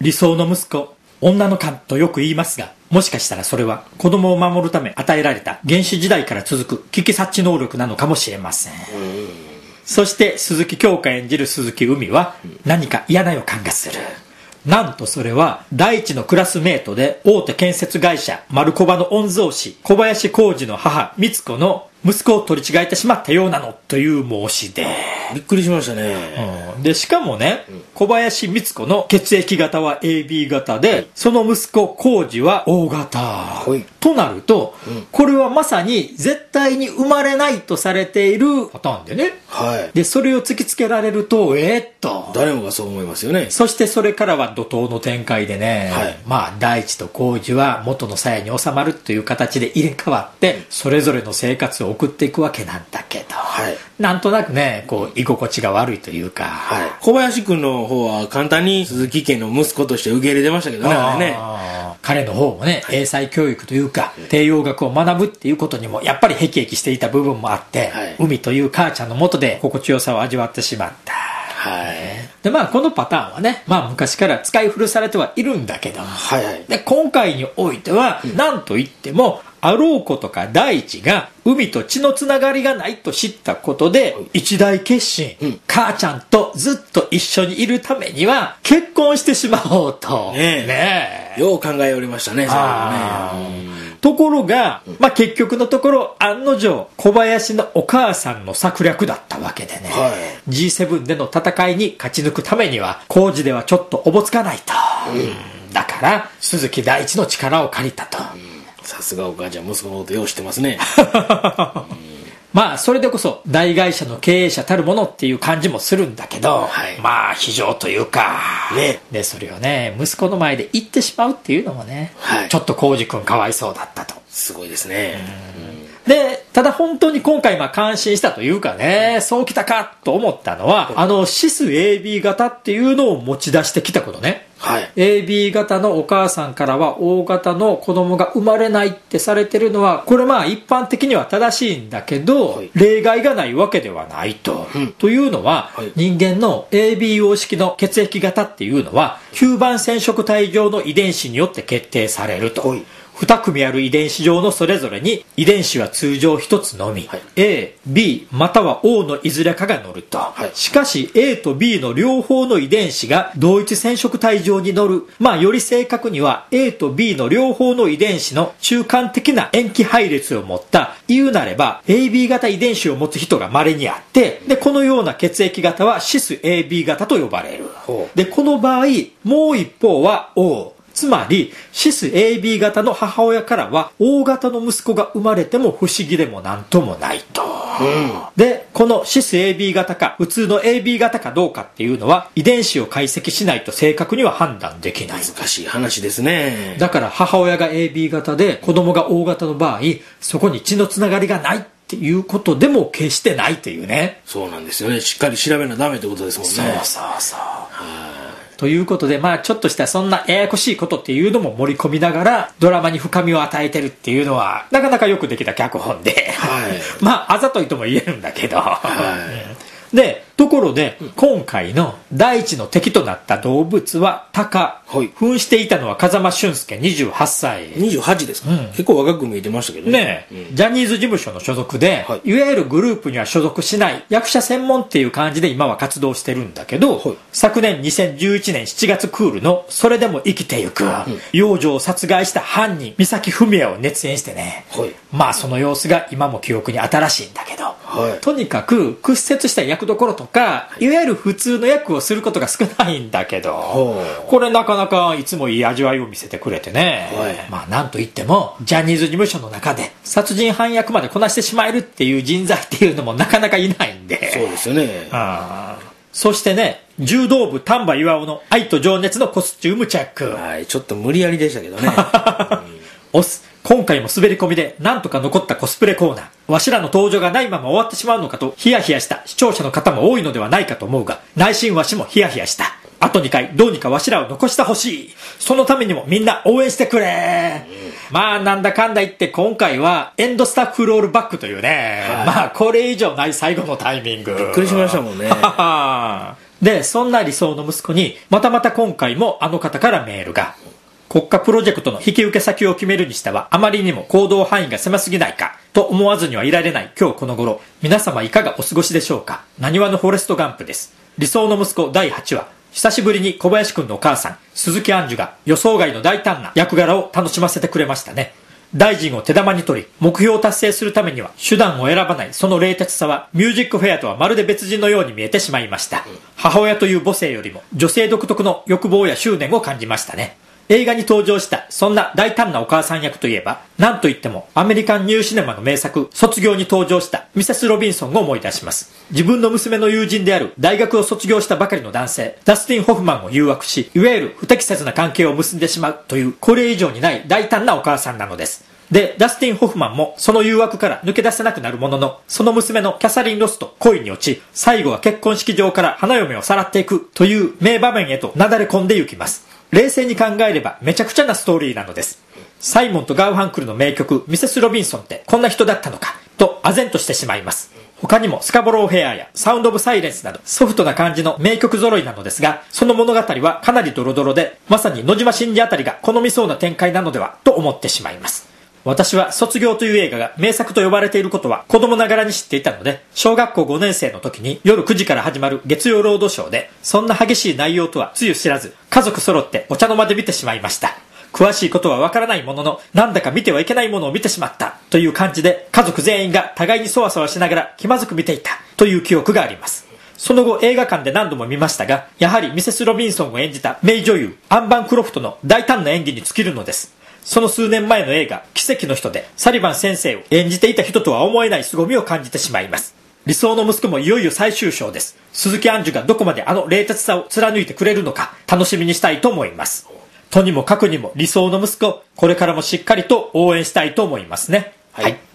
理想の息子、女の勘とよく言いますが、もしかしたらそれは子供を守るため与えられた原始時代から続く危機察知能力なのかもしれません。そして鈴木京香演じる鈴木海は何か嫌な予感がする。なんとそれは第一のクラスメートで大手建設会社丸コバの御曹司小林浩二の母光子の息子を取り違えてしまったようなのという申し出。 びっくりしましたね。 でしかもね、小林光子の血液型は AB 型で、その息子浩二は O 型、となると、これはまさに絶対に生まれないとされているパターンでね、でそれを突きつけられると誰もがそう思いますよね。 そしてそれからは怒涛の展開でね、まあ大地と浩二は元の鞘に収まるという形で入れ替わってそれぞれの生活を送っていくわけなんだけど、なんとなくねこう居心地が悪いというか、 小林君の方は簡単に鈴木家の息子として受け入れてましたけどね。あれね、 彼の方もね、英才教育というか帝王学を学ぶっていうことにもやっぱり辟易していた部分もあって、海という母ちゃんの下で心地よさを味わってしまった。でまあこのパターンはね、まあ昔から使い古されてはいるんだけど、で今回においては何といってもあろうことか大地が海と血のつながりがないと知ったことで一大決心、母ちゃんとずっと一緒にいるためには結婚してしまおうとよう考えおりましたね。 ところが、まあ、結局のところ案の定小林のお母さんの策略だったわけでね、G7 での戦いに勝ち抜くためには工事ではちょっとおぼつかないと、だから鈴木大地の力を借りたと。 さすがお母ちゃん息子のことよう知ってますね。 まあそれでこそ大会社の経営者たるものっていう感じもするんだけど、まあ非常というか、でそれをね息子の前で言ってしまうっていうのもね、ちょっと浩二君かわいそうだったと。 すごいですね。 でただ本当に今回感心したというかね、そうきたかと思ったのはシス AB 型っていうのを持ち出してきたことね。AB 型のお母さんからは O 型の子供が生まれないってされてるのはこれまあ一般的には正しいんだけど、例外がないわけではないと、というのは、人間の ABO 式の血液型っていうのは9番染色体上の遺伝子によって決定されると。2組ある遺伝子上のそれぞれに遺伝子は通常1つのみ、A、B または O のいずれかが乗ると、しかし A と B の両方の遺伝子が同一染色体上に乗る、まあより正確には A と B の両方の遺伝子の中間的な塩基配列を持った言うなれば AB 型遺伝子を持つ人が稀にあって、でこのような血液型はシス AB 型と呼ばれる。でこの場合もう一方は O、つまりシス AB 型の母親からは O 型の息子が生まれても不思議でもなんともないと、でこのシス AB 型か普通の AB 型かどうかっていうのは遺伝子を解析しないと正確には判断できない。 難しい話ですね。 だから母親が AB 型で子供が O 型の場合そこに血のつながりがないっていうことでも決してないというね。 そうなんですよね。しっかり調べなダメってことですもんね。 ということでまあちょっとしたそんなややこしいことっていうのも盛り込みながらドラマに深みを与えてるっていうのはなかなかよくできた脚本で、まああざといとも言えるんだけど、でところで、今回の第一の敵となった動物はタカ、扮していたのは風間俊介28歳。 28ですか、結構若く見えてましたけどね。 ジャニーズ事務所の所属で、いわゆるグループには所属しない役者専門っていう感じで今は活動してるんだけど、昨年2011年7月クールのそれでも生きてゆく、幼女を殺害した犯人三崎文也を熱演してね、まあその様子が今も記憶に新しいんだけど、とにかく屈折した役どころとかいわゆる普通の役をすることが少ないんだけど、これなかなかいつもいい味わいを見せてくれてね、まあなんといってもジャニーズ事務所の中で殺人犯役までこなしてしまえるっていう人材っていうのもなかなかいないんで。 そうですよね。 そしてね、柔道部丹波岩尾の愛と情熱のコスチュームチェック、 ちょっと無理やりでしたけどね。 今回も滑り込みでなんとか残ったコスプレコーナー、わしらの登場がないまま終わってしまうのかとヒヤヒヤした視聴者の方も多いのではないかと思うが、内心わしもヒヤヒヤした。あと2回どうにかわしらを残してほしい。そのためにもみんな応援してくれ。まあなんだかんだ言って今回はエンドスタッフロールバックというね、まあこれ以上ない最後のタイミング。 びっくりしましたもんね。 で、そんな理想の息子に、また今回もあの方からメールが。国家プロジェクトの引き受け先を決めるにしては、あまりにも行動範囲が狭すぎないか、と思わずにはいられない今日この頃、皆様いかがお過ごしでしょうか。なにわのフォレストガンプです。理想の息子第8話。久しぶりに小林くんのお母さん、鈴木杏樹が予想外の大胆な役柄を楽しませてくれましたね。大臣を手玉に取り、目標を達成するためには手段を選ばないその冷徹さは、ミュージックフェアとはまるで別人のように見えてしまいました。母親という母性よりも、女性独特の欲望や執念を感じましたね。映画に登場したそんな大胆なお母さん役といえば、なんといってもアメリカンニューシネマの名作卒業に登場したミセス・ロビンソンを思い出します。自分の娘の友人である大学を卒業したばかりの男性ダスティン・ホフマンを誘惑し、いわゆる不適切な関係を結んでしまうという、これ以上にない大胆なお母さんなのです。で、ダスティン・ホフマンもその誘惑から抜け出せなくなるものの、その娘のキャサリン・ロスと恋に落ち、最後は結婚式場から花嫁をさらっていくという名場面へとなだれ込んでゆきます。冷静に考えればめちゃくちゃなストーリーなのです。サイモンとガーファンクルの名曲ミセス・ロビンソンってこんな人だったのかと唖然としてしまいます。他にもスカボローヘアやサウンドオブサイレンスなどソフトな感じの名曲揃いなのですが、その物語はかなりドロドロで、まさに野島真司あたりが好みそうな展開なのではと思ってしまいます。私は卒業という映画が名作と呼ばれていることは子供ながらに知っていたので、小学校5年生の時に夜9時から始まる月曜ロードショーで、そんな激しい内容とはつゆ知らず、家族揃ってお茶の間で見てしまいました。詳しいことはわからないものの、なんだか見てはいけないものを見てしまったという感じで、家族全員が互いにそわそわしながら気まずく見ていたという記憶があります。その後映画館で何度も見ましたが、やはりミセス・ロビンソンを演じた名女優アンバン・クロフトの大胆な演技に尽きるのです。その数年前の映画奇跡の人でサリバン先生を演じていた人とは思えない凄みを感じてしまいます。理想の息子もいよいよ最終章です。鈴木杏樹がどこまであの冷徹さを貫いてくれるのか楽しみにしたいと思います。とにもかくにも理想の息子、これからもしっかりと応援したいと思いますね。はい。